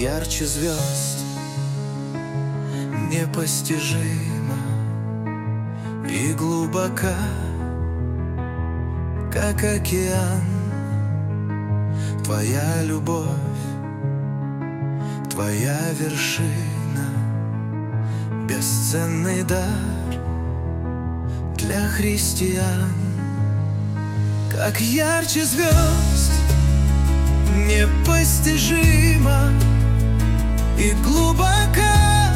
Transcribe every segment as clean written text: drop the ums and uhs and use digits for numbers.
ярче звезд, непостижима и глубока, как океан. Твоя любовь, твоя вершина, бесценный дар для христиан. Как ярче звезд, непостижима и глубока,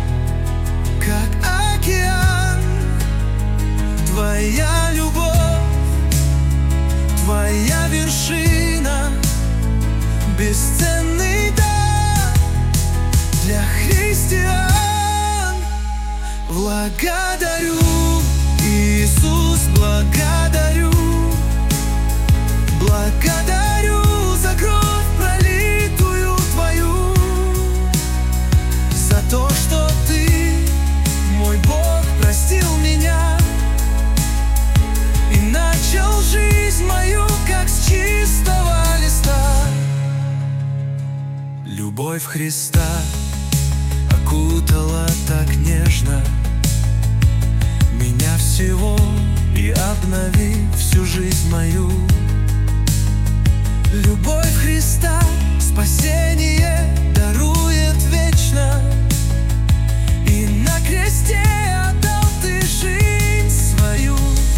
как океан. Твоя любовь, твоя вершина, бесценный дар для христиан. Благодарю, Иисус, благодарю. Благодарю за кровь пролитую Твою, за то, что Ты, мой Бог, простил меня и начал жизнь мою, как с чистого листа. Любовь Христа окутала так нежно меня всего и обновив всю жизнь мою. Любовь Христа спасение дарует вечно, и на кресте отдал Ты жизнь свою.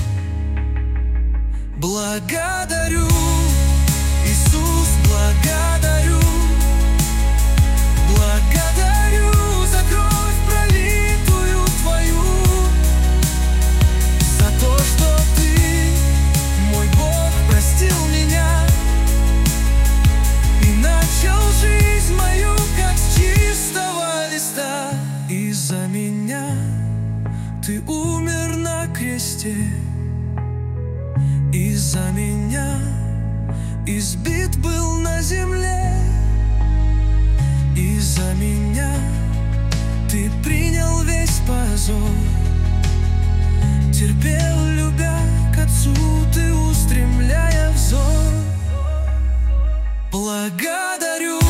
Благодарю, Иисус, благодарю. Благодарю за кровь пролитую Твою, за то, что Ты, мой Бог, простил меня и начал жизнь мою, как с чистого листа. Из-за меня Ты умер на кресте, из-за меня избит был на земле, из-за меня Ты принял весь позор, терпел, любя, к Отцу Ты устремляя взор. Благодарю,